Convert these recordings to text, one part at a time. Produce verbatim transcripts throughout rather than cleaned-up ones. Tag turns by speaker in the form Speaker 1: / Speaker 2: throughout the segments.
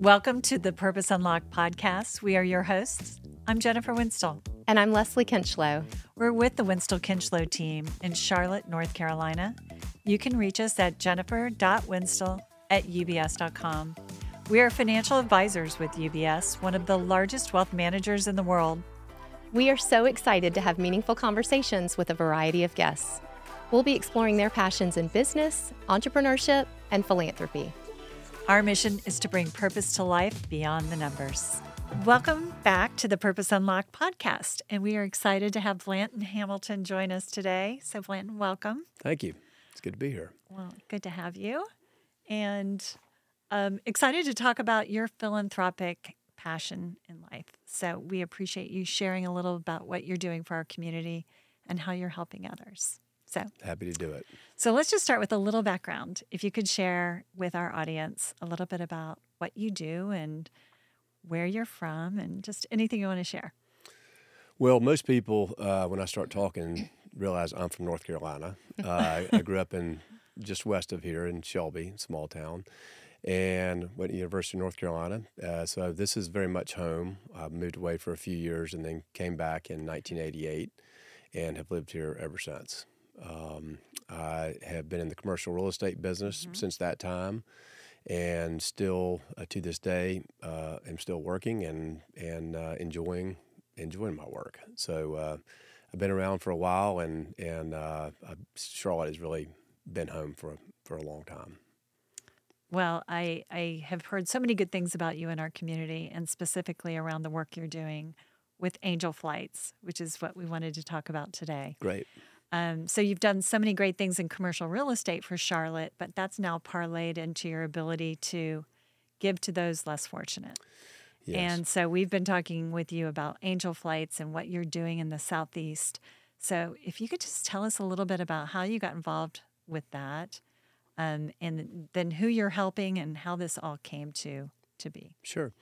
Speaker 1: Welcome to the Purpose Unlocked podcast. We are your hosts. I'm Jennifer Winstall.
Speaker 2: And I'm Leslie Kinchlow.
Speaker 1: We're with the Winstall Kinchlow team in Charlotte, North Carolina. You can reach us at jennifer dot winstall at u b s dot com. We are financial advisors with U B S, one of the largest wealth managers in the world.
Speaker 2: We are so excited to have meaningful conversations with a variety of guests. We'll be exploring their passions in business, entrepreneurship, and philanthropy.
Speaker 1: Our mission is to bring purpose to life beyond the numbers. Welcome back to the Purpose Unlocked podcast, and we are excited to have Blanton Hamilton join us today. So, Blanton, welcome.
Speaker 3: Thank you. It's good to be here.
Speaker 1: Well, good to have you, and um, excited to talk about your philanthropic passion in life. So, we appreciate you sharing a little about what you're doing for our community and how you're helping others. So
Speaker 3: happy to do it.
Speaker 1: So let's just start with a little background. If you could share with our audience a little bit about what you do and where you're from and just anything you want to share.
Speaker 3: Well, most people, uh, when I start talking, realize I'm from North Carolina. Uh, I grew up in just west of here in Shelby, small town, and went to University of North Carolina. Uh, so this is very much home. I moved away for a few years and then came back in nineteen eighty-eight and have lived here ever since. Um, I have been in the commercial real estate business mm-hmm. since that time, and still uh, to this day, uh, am still working and and uh, enjoying enjoying my work. So uh, I've been around for a while, and and uh, Charlotte has really been home for for a long time.
Speaker 1: Well, I I have heard so many good things about you in our community, and specifically around the work you're doing with Angel Flights, which is what we wanted to talk about today.
Speaker 3: Great.
Speaker 1: Um, so you've done so many great things in commercial real estate for Charlotte, but that's now parlayed into your ability to give to those less fortunate.
Speaker 3: Yes.
Speaker 1: And so we've been talking with you about Angel Flights and what you're doing in the Southeast. So if you could just tell us a little bit about how you got involved with that, um, and then who you're helping and how this all came to, to be.
Speaker 3: Sure.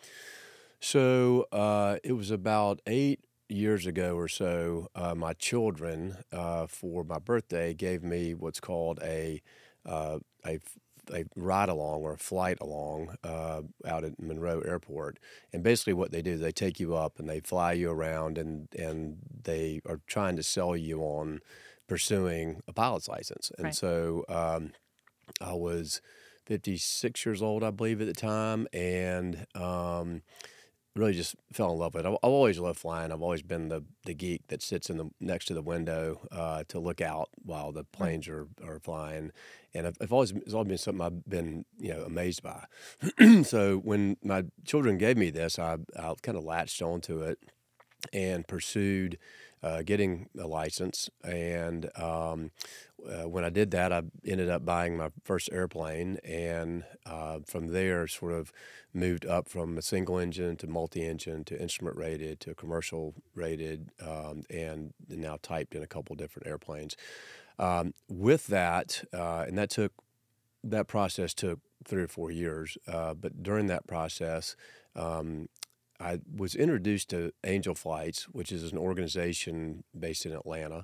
Speaker 3: So uh, it was about eight years ago or so, uh, my children, uh, for my birthday, gave me what's called a uh, a, a ride along or a flight along uh, out at Monroe Airport. And basically, what they do is they take you up and they fly you around, and and they are trying to sell you on pursuing a pilot's license. And
Speaker 1: right.
Speaker 3: so um, I was fifty-six years old, I believe, at the time, and um, really just fell in love with it. I've, I've always loved flying. I've always been the, the geek that sits in the next to the window uh, to look out while the planes are, are flying. And I've, I've always it's always been something I've been you know amazed by. So when my children gave me this, I I kind of latched onto it and pursued uh, getting a license. And um, uh, when I did that, I ended up buying my first airplane, and uh, from there sort of moved up from a single engine to multi-engine to instrument rated to commercial rated, um, and now typed in a couple different airplanes. Um, with that, uh, and that took that process took three or four years, uh, but during that process, um, I was introduced to Angel Flights, which is an organization based in Atlanta.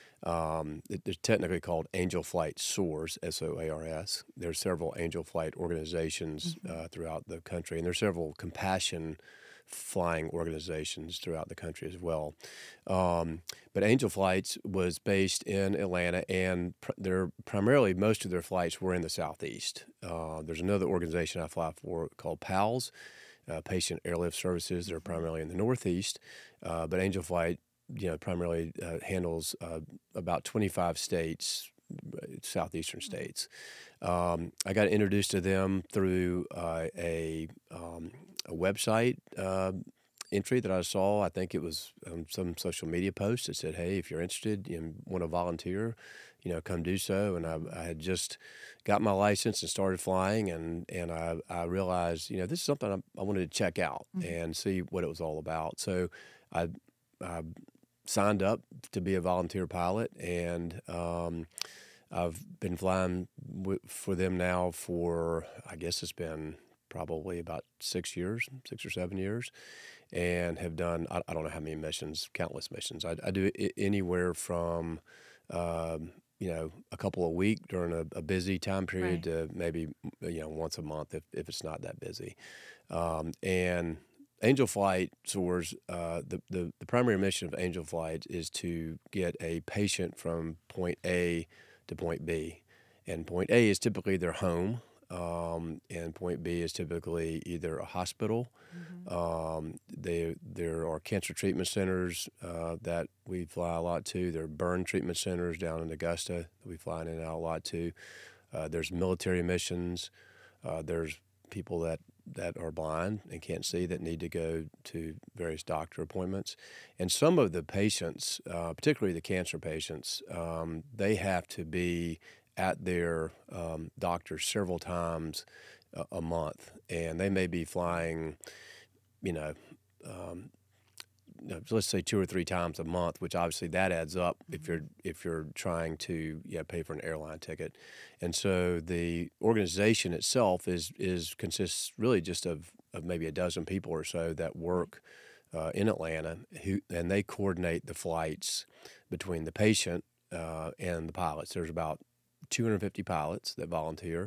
Speaker 3: Um, it, they're technically called Angel Flight Soars, S O A R S. There's several Angel Flight organizations mm-hmm. uh, throughout the country, and there's several compassion flying organizations throughout the country as well. Um, but Angel Flights was based in Atlanta, and pr- they're primarily most of their flights were in the Southeast. Uh, there's another organization I fly for called PALS, uh, Patient Airlift Services. They're primarily in the Northeast, uh, but Angel Flight, you know, primarily uh, handles uh, about twenty-five states, southeastern states. Um, I got introduced to them through uh, a, um, a website uh, entry that I saw. I think it was um, some social media post that said, "Hey, if you're interested and want to volunteer, you know, come do so." And I, I had just got my license and started flying, and and I, I realized, you know, this is something I, I wanted to check out mm-hmm. and see what it was all about. So I, I signed up to be a volunteer pilot, and um, I've been flying w- for them now for, I guess it's been probably about six years, six or seven years, and have done, I, I don't know how many missions, countless missions. I, I do I- anywhere from um, you know, a couple a week during a, a busy time period
Speaker 1: Right.
Speaker 3: to maybe, you know, once a month if, if it's not that busy. Um, and Angel Flight soars, uh, the, the, the primary mission of Angel Flight is to get a patient from point A to point B. And point A is typically their home, um, and point B is typically either a hospital.
Speaker 1: Mm-hmm.
Speaker 3: Um, they, there are cancer treatment centers uh, that we fly a lot to. There are burn treatment centers down in Augusta that we fly in and out a lot to. Uh, there's military missions. Uh, there's people that, that are blind and can't see that need to go to various doctor appointments. And some of the patients, uh, particularly the cancer patients, um, they have to be at their um, doctor several times a, a month. And they may be flying, you know, um, you know, let's say two or three times a month, which obviously that adds up mm-hmm. if you're if you're trying to yeah pay for an airline ticket, and so the organization itself is is consists really just of, of maybe a dozen people or so that work uh, in Atlanta, who and they coordinate the flights between the patient uh, and the pilots. There's about two hundred fifty pilots that volunteer,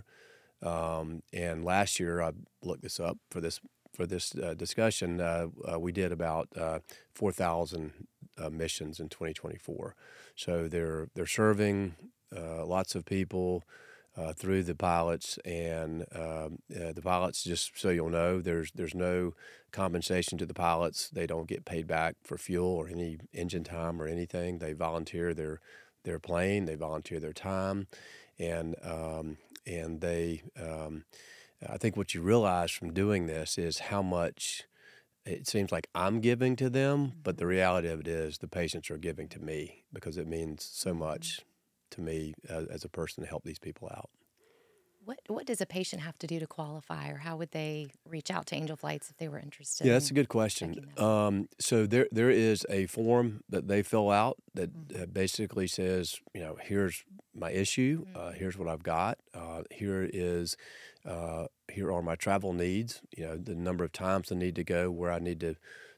Speaker 3: um, and last year I looked this up for this. For this uh, discussion, uh, uh, we did about uh, four thousand uh, missions in twenty twenty-four. So they're they're serving uh, lots of people uh, through the pilots, and um, uh, the pilots, just so you'll know, there's there's no compensation to the pilots. They don't get paid back for fuel or any engine time or anything. They volunteer their their plane, they volunteer their time, and um, and they. Um, I think what you realize from doing this is how much it seems like I'm giving to them, but the reality of it is the patients are giving to me because it means so much to me as, as a person to help these people out.
Speaker 2: What what does a patient have to do to qualify, or how would they reach out to Angel Flights if they were interested?
Speaker 3: Yeah, that's a good question. Um, so there there is a form that they fill out that mm-hmm. uh, basically says, you know, here's my issue, mm-hmm. uh, here's what I've got, uh, here is uh, here are my travel needs, you know, the number of times I need to go, where I need to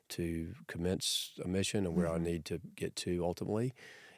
Speaker 3: to commence a mission, and where mm-hmm. I need to get to ultimately,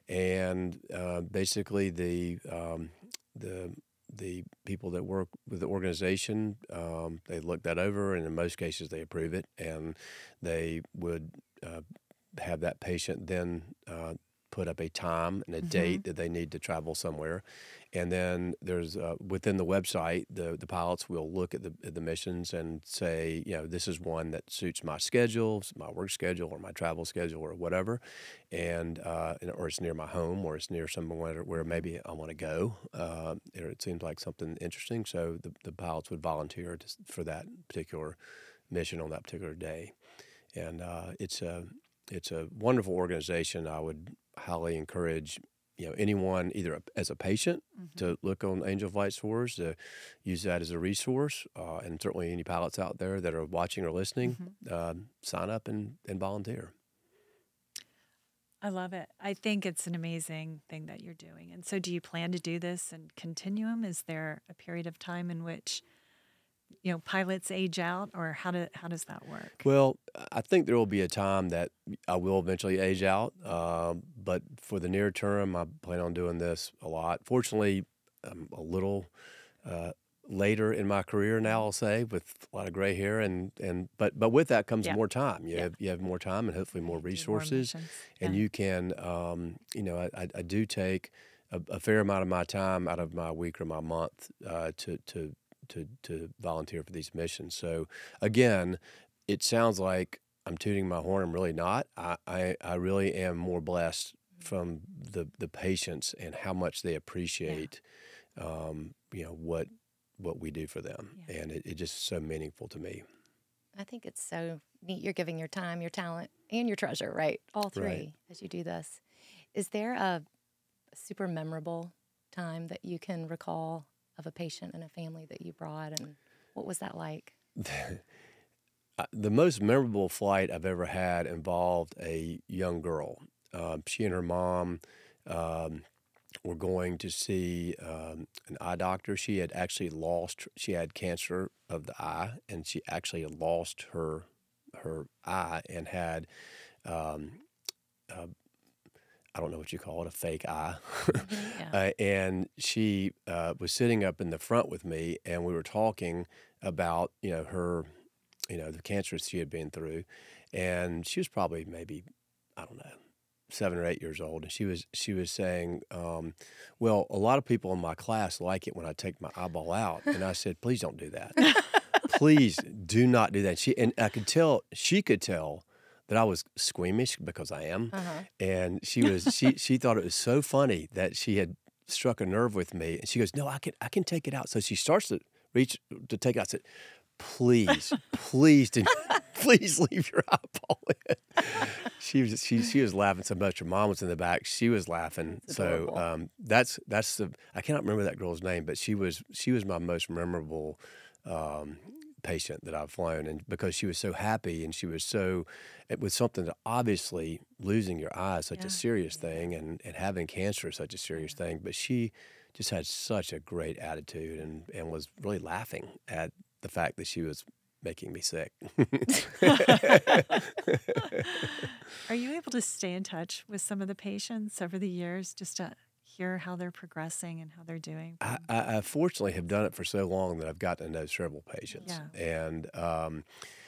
Speaker 3: and uh, basically the um, the the people that work with the organization, um, they look that over, and in most cases they approve it, and they would uh, have that patient then uh, put up a time and a mm-hmm. date that they need to travel somewhere. And then there's uh, within the website, the, the pilots will look at the at the missions and say, you know, this is one that suits my schedule, my work schedule, or my travel schedule, or whatever, and uh, or it's near my home, or it's near somewhere where maybe I want to go. Uh, or it seems like something interesting, so the, the pilots would volunteer to, for that particular mission on that particular day. And uh, it's a it's a wonderful organization. I would highly encourage, you know, anyone either as a patient mm-hmm. to look on Angel Flight Soars, to use that as a resource, uh, and certainly any pilots out there that are watching or listening, mm-hmm. uh, sign up and, and volunteer.
Speaker 1: I love it. I think it's an amazing thing that you're doing. And so do you plan to do this and continuum? Is there a period of time in which, you know, pilots age out, or how do how does that work?
Speaker 3: Well, I think there will be a time that I will eventually age out, um, but for the near term, I plan on doing this a lot. Fortunately, I'm a little uh, later in my career now, I'll say, with a lot of gray hair, and, and but but with that comes
Speaker 1: yeah.
Speaker 3: more time. You
Speaker 1: yeah.
Speaker 3: have you have more time and hopefully more resources,
Speaker 1: more
Speaker 3: and
Speaker 1: yeah.
Speaker 3: you can, um, you know, I, I do take a, a fair amount of my time out of my week or my month uh, to to. To, to volunteer for these missions. So again, it sounds like I'm tooting my horn. I'm really not. I, I, I really am more blessed from the, the patients and how much they appreciate, yeah. um, you know, what what we do for them. Yeah. And it, it just so meaningful to me.
Speaker 2: I think it's so neat. You're giving your time, your talent, and your treasure, right? All three
Speaker 3: right.
Speaker 2: as you do this. Is there a super memorable time that you can recall of a patient and a family that you brought, and what was that like?
Speaker 3: The most memorable flight I've ever had involved a young girl. Um, she and her mom um, were going to see um, an eye doctor. She had actually lost, she had cancer of the eye, and she actually had lost her her eye and had um, uh, I don't know what you call it, a fake eye.
Speaker 2: Yeah.
Speaker 3: uh, and she uh, was sitting up in the front with me, and we were talking about, you know, her, you know, the cancer she had been through. And she was probably maybe, I don't know, seven or eight years old. And she was, she was saying, um, well, a lot of people in my class like it when I take my eyeball out. And I said, please don't do that. Please do not do that. She, and I could tell, she could tell that I was squeamish because I am.
Speaker 2: Uh-huh.
Speaker 3: And she was, she, she thought it was so funny that she had struck a nerve with me. And she goes, no, I can, I can take it out. So she starts to reach to take it out. I said, please, please, do, please leave your eyeball in. She was, she, she was laughing so much. Her mom was in the back. She was laughing.
Speaker 2: That's
Speaker 3: So
Speaker 2: adorable.
Speaker 3: um, that's, that's the, I cannot remember that girl's name, but she was, she was my most memorable um, patient that I've flown, and because she was so happy and she was so, it was something that obviously losing your eye is such
Speaker 1: Yeah.
Speaker 3: a serious thing, and, and having cancer is such a serious thing, but she just had such a great attitude and, and was really laughing at the fact that she was making me sick.
Speaker 1: Are you able to stay in touch with some of the patients over the years just to hear how they're progressing and how they're doing?
Speaker 3: I, I, I fortunately have done it for so long that I've gotten to know several patients,
Speaker 1: Yeah.
Speaker 3: and um,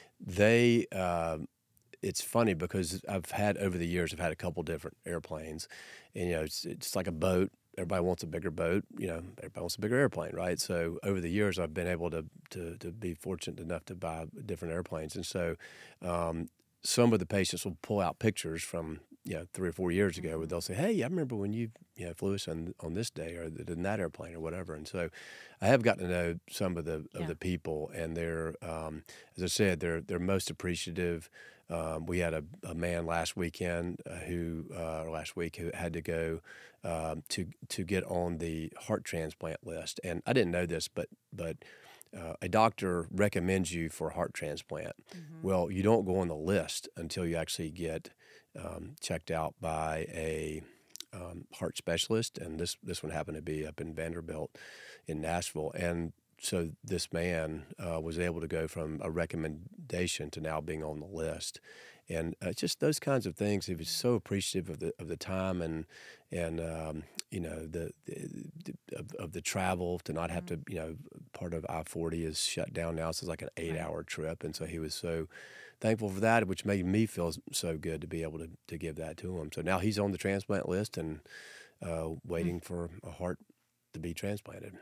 Speaker 3: they. Uh, it's funny because I've had over the years, I've had a couple different airplanes, and you know, it's it's like a boat. Everybody wants a bigger boat, you know. Everybody wants a bigger airplane, right? So over the years, I've been able to to, to be fortunate enough to buy different airplanes, and so um, some of the patients will pull out pictures from, you know, three or four years ago, where they'll say, "Hey, I remember when you you know flew us on on this day or in that airplane or whatever." And so, I have gotten to know some of the of
Speaker 1: Yeah.
Speaker 3: the people, and they're, um, as I said, they're they're most appreciative. Um, we had a, a man last weekend uh, who uh, or last week who had to go um, to to get on the heart transplant list, and I didn't know this, but but. Uh, a doctor recommends you for a heart transplant. Well, you don't go on the list until you actually get um, checked out by a um, heart specialist, and this this one happened to be up in Vanderbilt in Nashville. And so this man uh, was able to go from a recommendation to now being on the list. And uh, just those kinds of things. He was so appreciative of the of the time and and um, you know the, the of, of the travel, to not have to, you know, part of I forty is shut down now, so it's like an eight hour trip, and so he was so thankful for that, which made me feel so good to be able to to give that to him. So now he's on the transplant list and uh, waiting for a heart to be transplanted.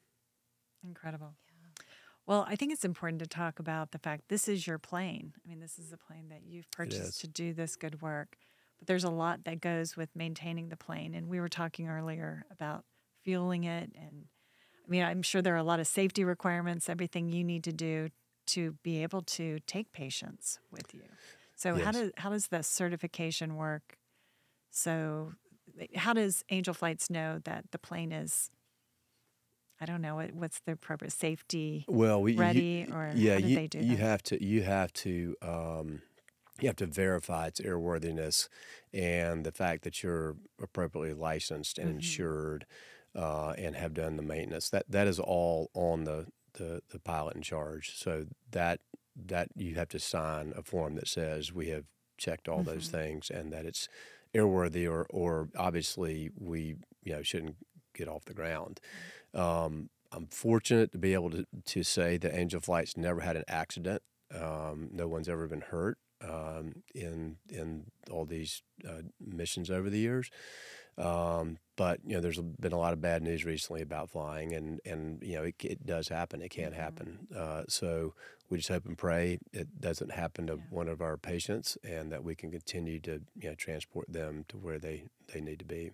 Speaker 1: Incredible. Well, I think it's important to talk about the fact this is your plane. I mean, this is a plane that you've
Speaker 3: is.
Speaker 1: purchased to do this good work. But there's a lot that goes with maintaining the plane. And we were talking earlier about fueling it. And I mean, I'm sure there are a lot of safety requirements, everything you need to do to be able to take patients with you. So how
Speaker 3: Yes.
Speaker 1: does how does the certification work? So how does Angel Flights know that the plane is, I don't know, what, what's the appropriate safety
Speaker 3: Well, we,
Speaker 1: ready,
Speaker 3: you,
Speaker 1: or
Speaker 3: yeah,
Speaker 1: how did
Speaker 3: you,
Speaker 1: they do
Speaker 3: you
Speaker 1: that?
Speaker 3: have to you have to um, you have to verify its airworthiness and the fact that you're appropriately licensed and
Speaker 1: Mhm.
Speaker 3: insured uh, and have done the maintenance. That that is all on the, the, the pilot in charge. So that that you have to sign a form that says we have checked all those
Speaker 1: Mhm.
Speaker 3: things and that it's airworthy, or or obviously we you know shouldn't get off the ground. Um, I'm fortunate to be able to, to say that Angel Flight's never had an accident. Um, no one's ever been hurt um, in in all these uh, missions over the years. Um, but you know, there's been a lot of bad news recently about flying, and and you know, it, it does happen. It can
Speaker 1: Mhm.
Speaker 3: happen. Uh, so we just hope and pray it doesn't happen to
Speaker 1: Yeah.
Speaker 3: one of our patients, and that we can continue to you know transport them to where they they need to be.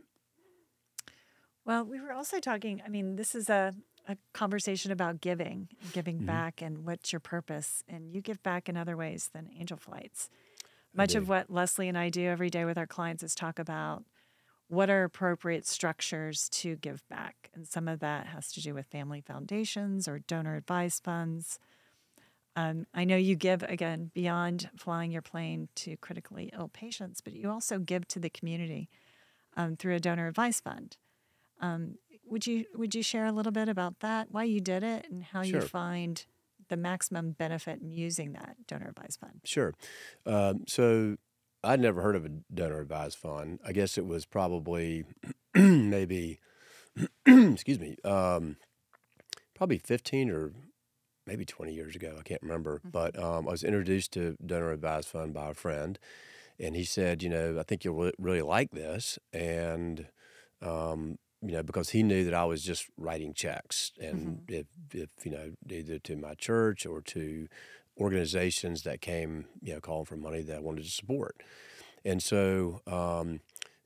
Speaker 1: Well, we were also talking, I mean, this is a, a conversation about giving, giving
Speaker 3: Mhm.
Speaker 1: back, and what's your purpose. And you give back in other ways than Angel Flights.
Speaker 3: I
Speaker 1: Much of
Speaker 3: do.
Speaker 1: what Leslie and I do every day with our clients is talk about what are appropriate structures to give back. And some of that has to do with family foundations or donor advised funds. Um, I know you give, again, beyond flying your plane to critically ill patients, but you also give to the community um, through a donor advised fund. Um, would you would you share a little bit about that, why you did it, and how you
Speaker 3: Sure.
Speaker 1: find the maximum benefit in using that donor advised fund?
Speaker 3: Sure. Um, so I'd never heard of a donor advised fund. I guess it was probably maybe, excuse me, um, probably fifteen or maybe twenty years ago. I can't remember.
Speaker 1: Mm-hmm.
Speaker 3: But um, I was introduced to donor advised fund by a friend. And he said, you know, I think you'll re- really like this. And, um, you know, because he knew that I was just writing checks. And
Speaker 1: Mm-hmm.
Speaker 3: if, if, you know, either to my church or to organizations that came, you know, calling for money that I wanted to support. And so, um,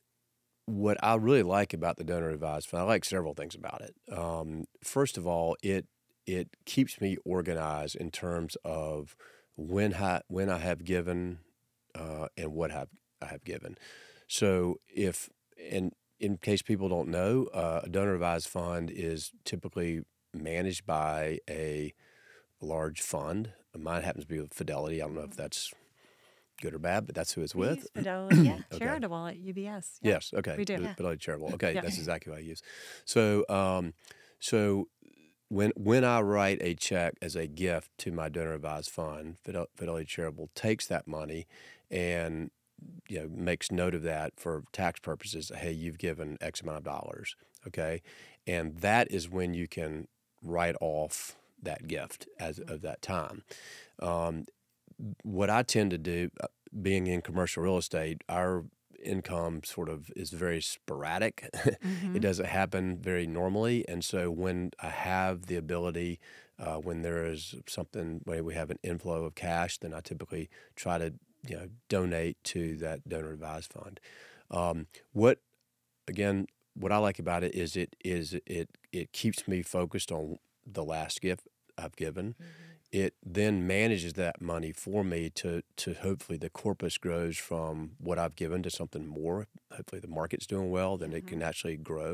Speaker 3: what I really like about the donor advised fund, I like several things about it. Um, first of all, it it keeps me organized in terms of when I when I have given uh, and what have I have given. So if and in case people don't know, uh, a donor advised fund is typically managed by a large fund. Mine happens to be with Fidelity. I don't know if that's good or bad, but that's who it's
Speaker 1: We
Speaker 3: with.
Speaker 1: use Fidelity
Speaker 2: Yeah.
Speaker 3: Okay.
Speaker 1: Charitable at U B S. Yeah,
Speaker 3: Yes. Okay.
Speaker 1: we do.
Speaker 3: Fid-
Speaker 2: Yeah.
Speaker 3: Fidelity Charitable. Okay,
Speaker 1: Yeah.
Speaker 3: that's exactly what I use. So, um, so when when I write a check as a gift to my donor advised fund, Fidel- Fidelity Charitable takes that money and you know makes note of that for tax purposes. Hey, you've given X amount of dollars. Okay, and that is when you can write off that gift as of that time. Um, what I tend to do, uh, being in commercial real estate, our income sort of is very sporadic.
Speaker 1: Mm-hmm.
Speaker 3: It doesn't happen very normally. And so when I have the ability, uh, when there is something, when we have an inflow of cash, then I typically try to, you know, donate to that donor advised fund. Um, what, again, what I like about it is it is it it keeps me focused on the last gift I've given. It then manages that money for me to to hopefully the corpus grows from what I've given to something more. Hopefully the market's doing well, then it can actually grow,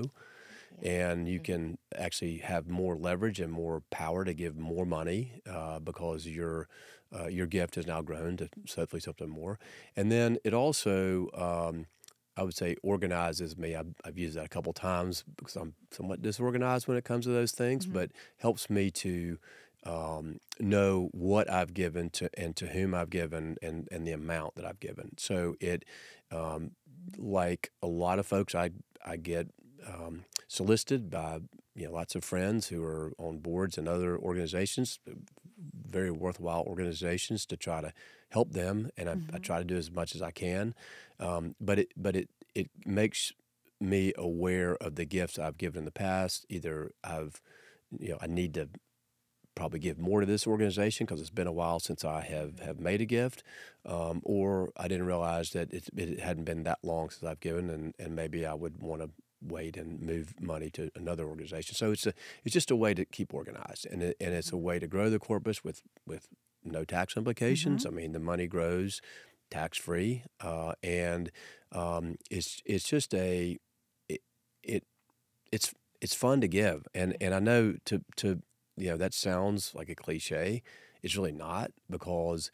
Speaker 3: and you can actually have more leverage and more power to give more money uh, because your uh, your gift has now grown to hopefully something more. And then it also, um, I would say, organizes me. I've, I've used that a couple times because I'm somewhat disorganized when it comes to those things,
Speaker 1: Mm-hmm.
Speaker 3: but helps me to um, know what I've given to and to whom I've given and, and the amount that I've given. So it, um, like a lot of folks, I I get um, solicited by you know lots of friends who are on boards and other organizations, very worthwhile organizations, to try to help them, and I,
Speaker 1: Mm-hmm.
Speaker 3: I try to do as much as I can. Um, but it but it it makes me aware of the gifts I've given in the past. Either I've you know I need to probably give more to this organization because it's been a while since I have, have made a gift, um, or I didn't realize that it, it hadn't been that long since I've given, and, and maybe I would want to wait and move money to another organization. So it's a it's just a way to keep organized, and it, and it's a way to grow the corpus with with no tax implications.
Speaker 1: Mm-hmm.
Speaker 3: I mean, the money grows tax free, uh, and um, it's it's just a it, it it's it's fun to give, and and I know to to you know that sounds like a cliche. It's really not, because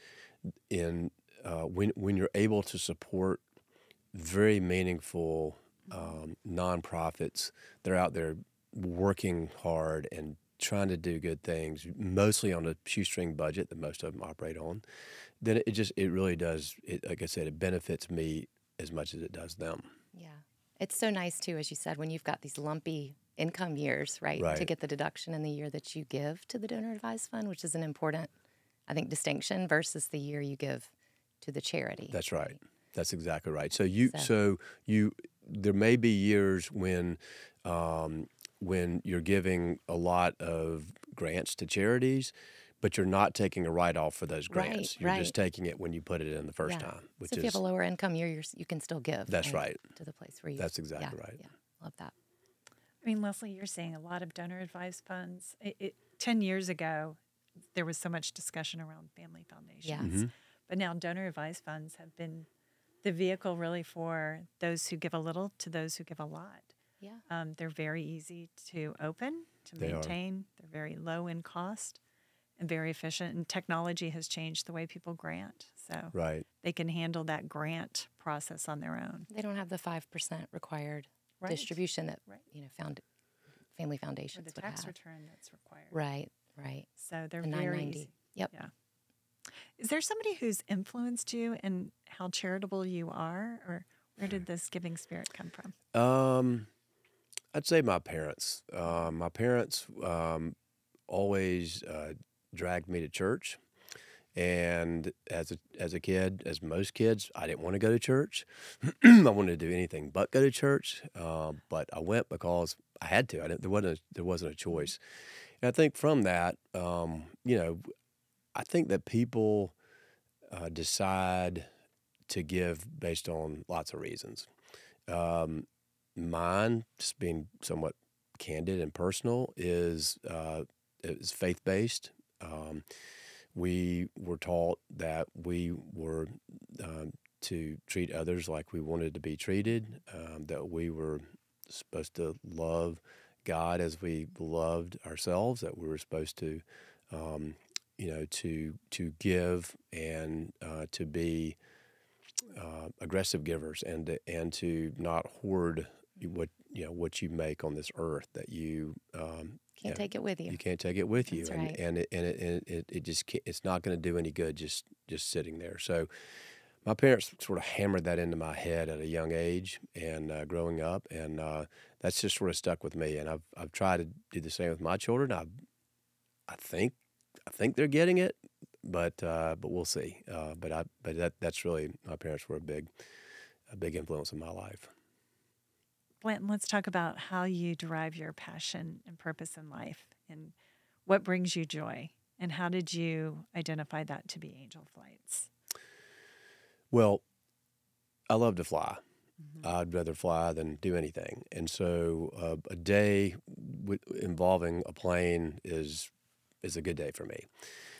Speaker 3: in uh, when when you're able to support very meaningful um, nonprofits that are out there working hard and trying to do good things, mostly on a shoestring budget that most of them operate on, then it just it really does. It, like I said, it benefits me as much as it does them.
Speaker 2: Yeah. It's so nice, too, as you said, when you've got these lumpy income years, right, to
Speaker 3: Right.
Speaker 2: get the deduction in the year that you give to the donor advised fund, which is an important, I think, distinction versus the year you give to the charity.
Speaker 3: That's right. That's exactly right. So you,
Speaker 2: So-
Speaker 3: so you, there may be years when, um, when you're giving a lot of grants to charities, but you're not taking a write-off for those
Speaker 2: Right,
Speaker 3: grants. You're just
Speaker 2: right.
Speaker 3: taking it when you put it in the first
Speaker 2: Yeah.
Speaker 3: time, which
Speaker 2: So if you
Speaker 3: is
Speaker 2: have a lower income year, you're, s- you can still give.
Speaker 3: That's right.
Speaker 2: To the place where you.
Speaker 3: That's exactly
Speaker 2: yeah,
Speaker 3: right.
Speaker 2: Yeah, love that.
Speaker 1: I mean, Leslie, you're saying a lot of donor advised funds. It, it, ten years ago, there was so much discussion around family foundations.
Speaker 3: Mm-hmm.
Speaker 1: But now donor advised funds have been the vehicle really for those who give a little to those who give a lot.
Speaker 2: Yeah.
Speaker 1: Um, they're very easy to open, to
Speaker 3: They are.
Speaker 1: maintain. They're very low in cost and very efficient. And technology has changed the way people grant. So
Speaker 3: Right.
Speaker 1: they can handle that grant process on their own.
Speaker 2: They don't have the five percent required
Speaker 1: Right.
Speaker 2: distribution that,
Speaker 1: Right.
Speaker 2: you know, found family
Speaker 1: Or
Speaker 2: foundations
Speaker 1: the
Speaker 2: would
Speaker 1: tax
Speaker 2: have.
Speaker 1: return that's required.
Speaker 2: Right, right.
Speaker 1: So they're
Speaker 2: The
Speaker 1: very
Speaker 2: nine ninety.
Speaker 1: easy.
Speaker 2: Yep.
Speaker 1: Yeah. Is there somebody who's influenced you in how charitable you are, or where did this giving spirit come from?
Speaker 3: Um, I'd say my parents. Uh, my parents um, always uh, dragged me to church. And as a as a kid, as most kids, I didn't want to go to church. I wanted to do anything but go to church. Uh, but I went because I had to. I didn't, there wasn't a, there wasn't a choice. And I think from that, um, you know, I think that people uh, decide to give based on lots of reasons. Um, mine, just being somewhat candid and personal, is uh, is faith based. Um, we were taught that we were um, to treat others like we wanted to be treated, um, that we were supposed to love God as we loved ourselves, that we were supposed to, um, you know, to to give and uh, to be uh, aggressive givers, and to, and to not hoard what you know what you make on this earth. That you um,
Speaker 2: Can't
Speaker 3: you know,
Speaker 2: take it with you.
Speaker 3: you can't take it with you,
Speaker 2: That's
Speaker 3: and
Speaker 2: right.
Speaker 3: and it, and it, and it, it just can't, it's not going to do any good just just sitting there. So my parents sort of hammered that into my head at a young age, and uh, growing up, and uh, that's just sort of stuck with me. And I've I've tried to do the same with my children. I I think I think they're getting it, but uh, but we'll see. Uh, but I but that that's really, my parents were a big a big influence in my life.
Speaker 1: Blanton, let's talk about how you derive your passion and purpose in life, and what brings you joy, and how did you identify that to be Angel Flights?
Speaker 3: Well, I love to fly. I'd rather fly than do anything. And so uh, a day w- involving a plane is is a good day for me.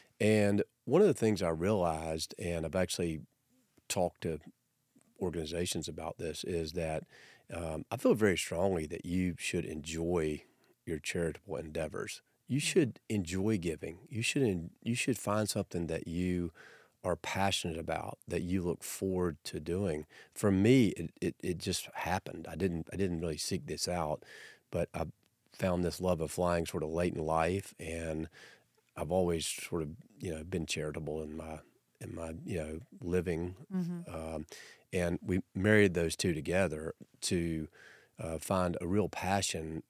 Speaker 3: And one of the things I realized, and I've actually talked to organizations about this, is that um, I feel very strongly that you should enjoy your charitable endeavors. You should enjoy giving. You should en- you should find something that you are passionate about, that you look forward to doing. For me, it, it, it just happened. I didn't I didn't really seek this out, but I found this love of flying sort of late in life, and I've always sort of you know been charitable in my in my you know living, um, and we married those two together to uh, find a real passion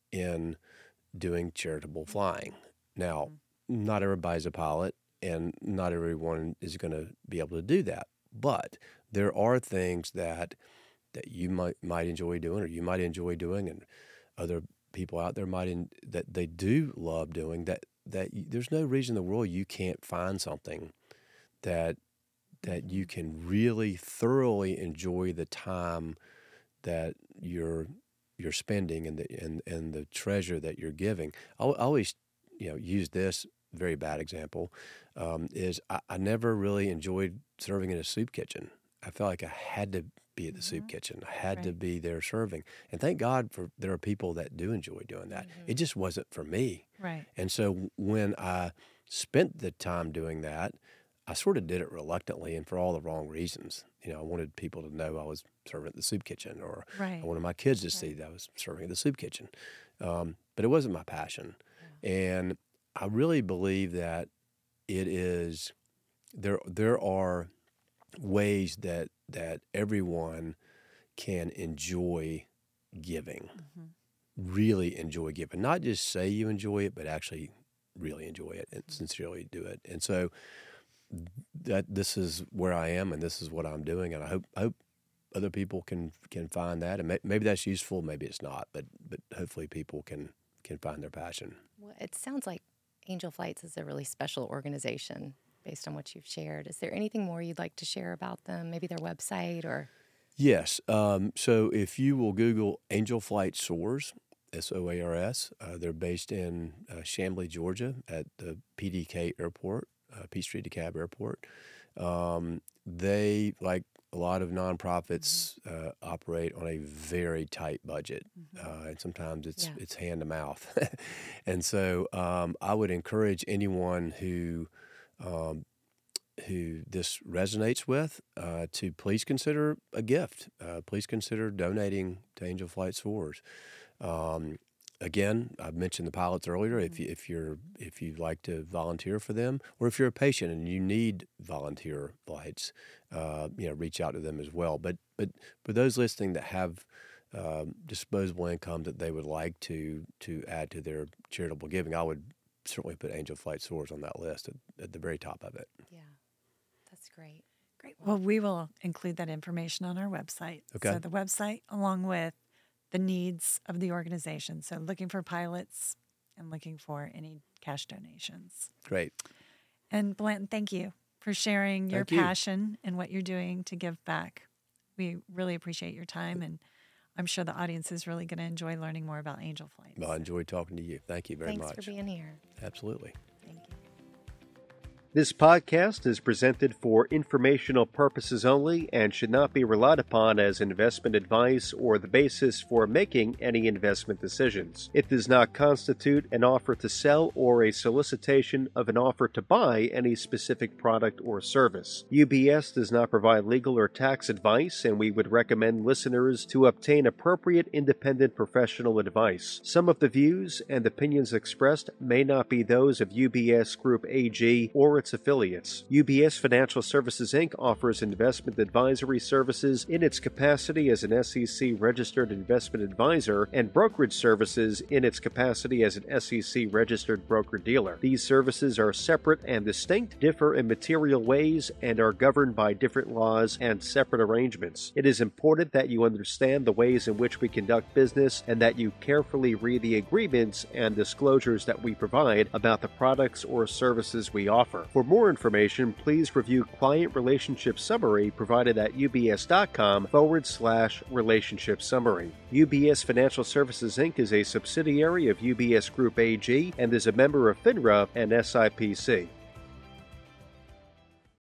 Speaker 3: in doing charitable flying. Now, not everybody's a pilot, and not everyone is going to be able to do that. But there are things that that you might might enjoy doing, or you might enjoy doing, and other people out there might in, that they do love doing. That that you, there's no reason in the world you can't find something that that you can really thoroughly enjoy the time that you're you're spending, and the and, and the treasure that you're giving. I, I always you know use this very bad example, um, is I, I never really enjoyed serving in a soup kitchen. I felt like I had to be at the soup kitchen. I had to
Speaker 1: Right.
Speaker 3: be there serving. And thank God for there are people that do enjoy doing that. It just wasn't for me.
Speaker 1: Right.
Speaker 3: And so when I spent the time doing that, I sort of did it reluctantly and for all the wrong reasons. You know, I wanted people to know I was serving at the soup kitchen, or
Speaker 1: Right.
Speaker 3: I wanted my kids to see that I was serving at the soup kitchen. Um, but it wasn't my passion. And I really believe that it is there. There are ways that that everyone can enjoy giving, really enjoy giving, not just say you enjoy it, but actually really enjoy it and sincerely do it. And so that this is where I am, and this is what I'm doing, and I hope I hope other people can can find that, and may, maybe that's useful, maybe it's not, but but hopefully people can can find their passion.
Speaker 2: Well, it sounds like Angel Flights is a really special organization based on what you've shared. Is there anything more you'd like to share about them? Maybe their website or?
Speaker 3: Yes. Um, so if you will Google Angel Flight Soars, S O A R S, uh, they're based in uh, Chamblee, Georgia, at the P D K Airport, uh, Peachtree DeKalb Airport. Um, they, like a lot of nonprofits, uh, operate on a very tight budget, uh, and sometimes it's
Speaker 2: Yeah.
Speaker 3: it's hand to mouth. And so um, I would encourage anyone who um, who this resonates with, uh, to please consider a gift. Uh, please consider donating to Angel Flight Soars. Um, again, I mentioned the pilots earlier. If
Speaker 2: Mm-hmm.
Speaker 3: you, if you're if you'd like to volunteer for them, or if you're a patient and you need volunteer flights, uh, you know, reach out to them as well. But but for those listening that have um, disposable income that they would like to to add to their charitable giving, I would certainly put Angel Flight Soars on that list at, at the very top of it.
Speaker 2: Yeah, that's great.
Speaker 1: Great. Well, we will include that information on our website.
Speaker 3: Okay.
Speaker 1: So the website, along with the needs of the organization. So looking for pilots and looking for any cash donations.
Speaker 3: Great.
Speaker 1: And Blanton, thank you for sharing your
Speaker 3: Thank you.
Speaker 1: passion and what you're doing to give back. We really appreciate your time, and I'm sure the audience is really going to enjoy learning more about Angel Flights.
Speaker 3: Well, I enjoyed talking to you. Thank you very
Speaker 2: Thanks
Speaker 3: much.
Speaker 2: for being here.
Speaker 3: Absolutely.
Speaker 2: Thank you.
Speaker 4: This podcast is presented for informational purposes only and should not be relied upon as investment advice or the basis for making any investment decisions. It does not constitute an offer to sell or a solicitation of an offer to buy any specific product or service. U B S does not provide legal or tax advice, and we would recommend listeners to obtain appropriate independent professional advice. Some of the views and opinions expressed may not be those of U B S Group A G or its affiliates. U B S Financial Services, Incorporated offers investment advisory services in its capacity as an S E C-registered investment advisor and brokerage services in its capacity as an S E C-registered broker-dealer. These services are separate and distinct, differ in material ways, and are governed by different laws and separate arrangements. It is important that you understand the ways in which we conduct business and that you carefully read the agreements and disclosures that we provide about the products or services we offer. For more information, please review Client Relationship Summary provided at ubs.com forward slash relationship summary. U B S Financial Services, Incorporated is a subsidiary of U B S Group A G and is a member of FINRA and S I P C.